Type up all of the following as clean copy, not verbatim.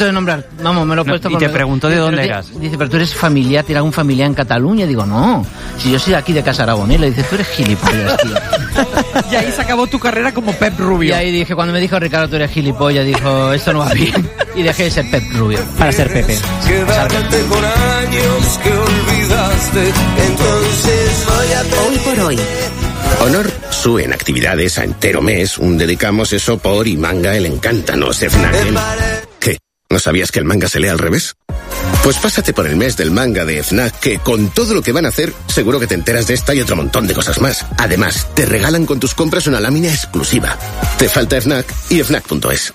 puesto de nombrar. Vamos, me lo he puesto. Y te preguntó de dónde eras. Dice, pero tú eres familiar, ¿tienes algún familiar en Cataluña? Digo, no. Si yo soy aquí de Casa Aragonés. Le dice, tú eres gilipollas, tío. Y ahí se acabó tu carrera como Pep Rubio. Y ahí dije, cuando me dijo Ricardo, tú eres gilipollas, dijo, esto no va bien. Y dejé de ser Pep Rubio. Para ser Pepe. Quedarte con años que olvidaste, entonces voy a... Hoy por hoy. Honor sube en actividades a entero mes, un dedicamos eso por y manga el encántanos FNAC. ¿Qué? ¿No sabías que el manga se lee al revés? Pues pásate por el mes del manga de FNAC, que con todo lo que van a hacer, seguro que te enteras de esta y otro montón de cosas más. Además, te regalan con tus compras una lámina exclusiva. Te falta FNAC y FNAC.es.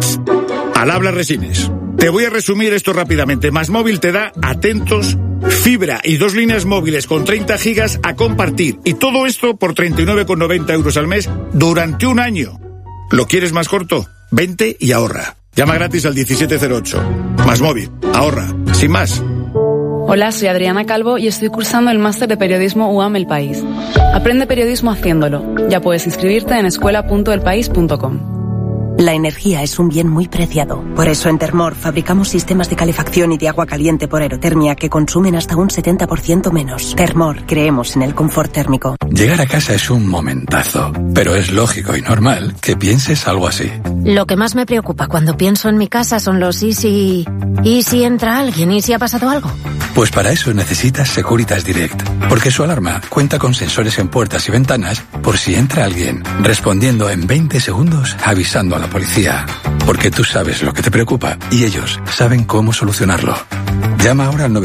Al habla Resines. Te voy a resumir esto rápidamente. MásMóvil te da, atentos, fibra y 2 líneas móviles con 30 gigas a compartir. Y todo esto por 39,90 euros al mes durante un año. ¿Lo quieres más corto? Vente y ahorra. Llama gratis al 1708. MásMóvil. Ahorra. Sin más. Hola, soy Adriana Calvo y estoy cursando el máster de periodismo UAM El País. Aprende periodismo haciéndolo. Ya puedes inscribirte en escuela.elpaís.com. La energía es un bien muy preciado. Por eso en Termor fabricamos sistemas de calefacción y de agua caliente por aerotermia que consumen hasta un 70% menos. Termor, creemos en el confort térmico. Llegar a casa es un momentazo, pero es lógico y normal que pienses algo así. Lo que más me preocupa cuando pienso en mi casa son los ¿y si entra alguien? ¿Y si ha pasado algo? Pues para eso necesitas Securitas Direct, porque su alarma cuenta con sensores en puertas y ventanas por si entra alguien, respondiendo en 20 segundos avisando a la policía. Porque tú sabes lo que te preocupa y ellos saben cómo solucionarlo. Llama ahora al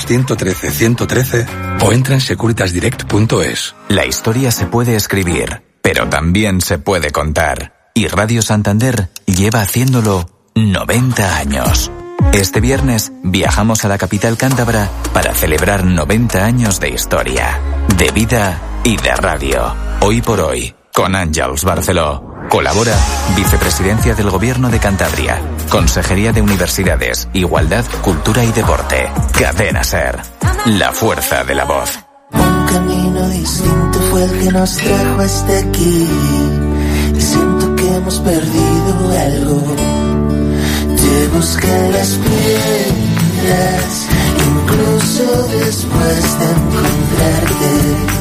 900-113-113 o entra en securitasdirect.es. La historia se puede escribir, pero también se puede contar. Y Radio Santander lleva haciéndolo 90 años. Este viernes viajamos a la capital cántabra para celebrar 90 años de historia, de vida y de radio. Hoy por hoy, con Àngels Barceló. Colabora Vicepresidencia del Gobierno de Cantabria, Consejería de Universidades, Igualdad, Cultura y Deporte. Cadena SER, la fuerza de la voz. Un camino distinto fue el que nos trajo hasta aquí. Y siento que hemos perdido algo. Te busqué las piedras, incluso después de encontrarte.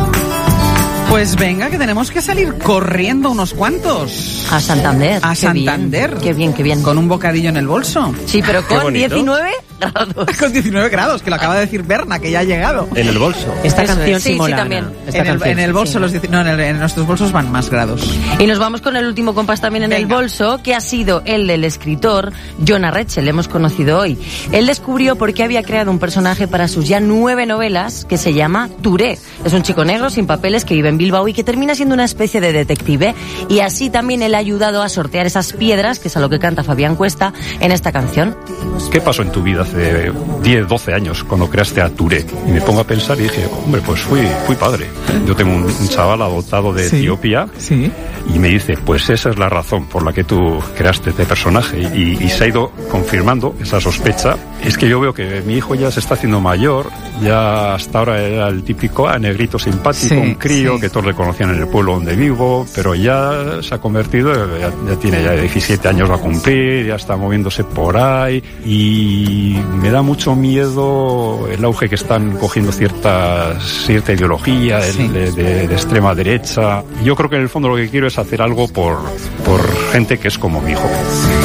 Pues venga, que tenemos que salir corriendo unos cuantos. A Santander. A Santander. Qué bien, qué bien. Con un bocadillo en el bolso. Sí, pero con 19 grados. Con 19 grados, que lo acaba de decir Berna, que ya ha llegado. En el bolso. Esta Eso canción es. sí también. En el bolso, sí. En nuestros bolsos van más grados. Y nos vamos con el último compás también en el bolso, que ha sido el del escritor Jon Arretxe, le hemos conocido hoy. Él descubrió por qué había creado un personaje para sus ya 9 novelas que se llama Touré. Es un chico negro sin papeles que vive en Bilbao y que termina siendo una especie de detective. Y así también él ha ayudado a sortear esas piedras, que es a lo que canta Fabián Cuesta en esta canción. ¿Qué pasó en tu vida hace 10, 12 años cuando creaste a Touré? Y me pongo a pensar y dije, hombre, pues fui padre. Yo tengo un chaval adoptado de Etiopía y me dice, pues esa es la razón por la que tú creaste este personaje. Y se ha ido confirmando esa sospecha. Es que yo veo que mi hijo ya se está haciendo mayor, ya hasta ahora era el típico negrito simpático, un crío que todos le conocían en el pueblo donde vivo, pero ya se ha convertido, ya tiene ya 17 años va a cumplir, ya está moviéndose por ahí y me da mucho miedo el auge que están cogiendo cierta ideología de extrema derecha. Yo creo que en el fondo lo que quiero es hacer algo por gente que es como mi hijo.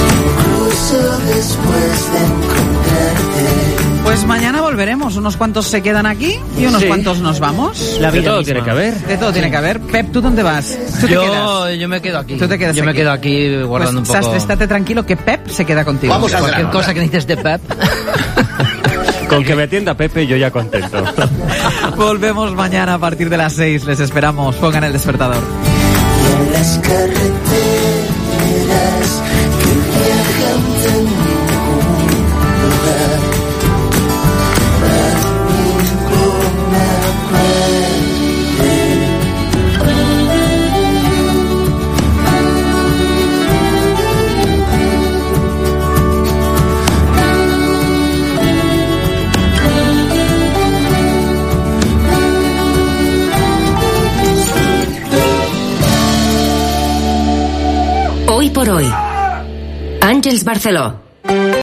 Pues mañana volveremos. Unos cuantos se quedan aquí y unos cuantos nos vamos. La vida de todo tiene que haber. De todo tiene que haber. Pep, ¿tú dónde vas? ¿Tú te quedas? Yo me quedo aquí. ¿Tú te quedas Yo me quedo aquí guardando pues, un poco. Sastre, estate tranquilo que Pep se queda contigo. Vamos a cualquier cosa que necesites de Pep. Con que me atienda Pepe, yo ya contento. Volvemos mañana a partir de las 6. Les esperamos. Pongan el despertador. Y en las carreteras que viajan de ningún lugar, Hoy por hoy. Àngels Barceló.